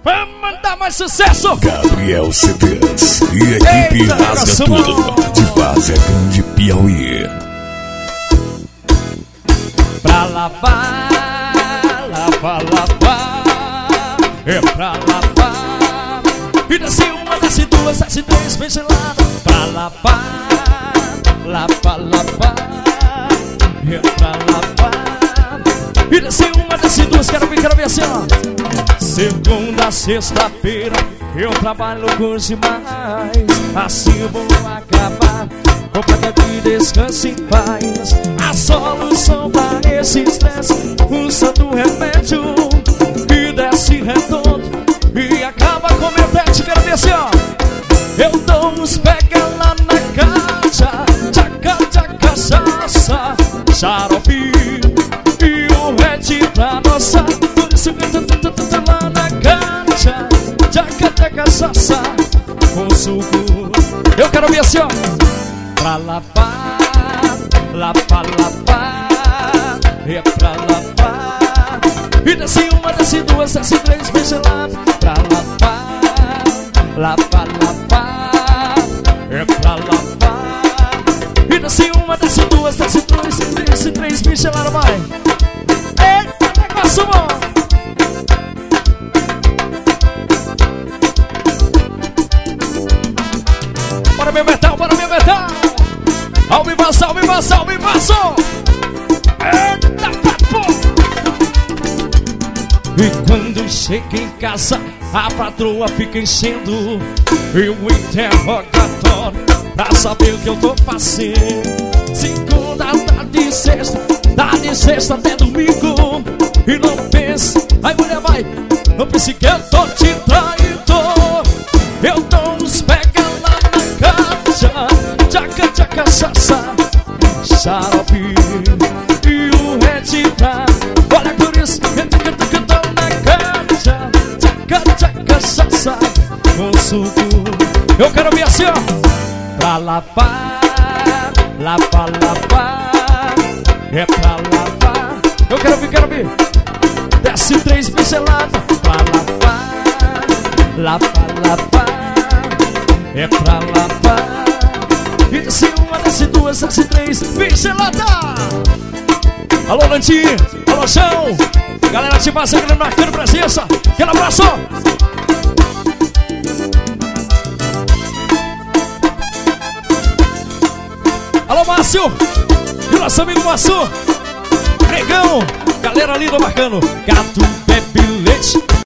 Vamos mandar mais sucesso! Gabriel CDs e equipe Rasga Tudo, de Várzea Grande, Piauí. Pra lavar, lavar, lavar, é pra lavar. E desce uma, desce duas, desce três, bem gelado. Pra lavar, lavar, lavar, é pra lavar. E desce uma, desce duas, quero ver assim, ó. Segunda a sexta-feira eu trabalho com demais. Assim eu vou acabar completa de descanso em paz. A solução pra esse estresse, usando um remédio que desce redondo e acaba com meu tete. Quero ver assim, ó. Eu dou uns pega lá na caixa, tchaca, tchaca, chaça, xarope e o red pra nossa. Por isso que eu tô lá na caixa, tchaca, tchaca, chaça com suco. Eu quero ver assim, ó. Pra lavar, lavar, lavar, é pra lavar. E desce uma, desce duas, desce três, bem gelado. Pra lavar, lavar, lavar, é pra lavar. E desce uma, desce duas, desce três, bem gelado, vai. Eita, negócio bom. Bora meu metal, bora meu metal. Alvivação, alvivação, alvivação. Eita, papo. E quando chega em casa, a patroa fica enchendo e o interrogatório pra saber o que eu tô fazendo. Segunda, tá de sexta até domingo. E não pense, aí mulher vai, não pense que eu tô te traindo. Eu dou uns pega lá na caixa, tchaca, tchaca, chaça, xarope e o red tá. Olha por isso, eu tô na caixa, tchaca, tchaca, chaça com suco. Eu quero ver assim, ó. Pra lavar, lavar, lavar, é pra lavar. Eu quero ver. Desce três pinceladas. Pra lavar, lavar, lavar, é pra lavar. E desce uma, desce duas, desce três, pincelada. Alô, Lantinho, alô, Chão. Galera de Várzea Grande marcando presença. Aquele abraço. Alô, Márcio. E o nosso amigo Márcio. Negão. Galera linda marcando. Gato bebe leite.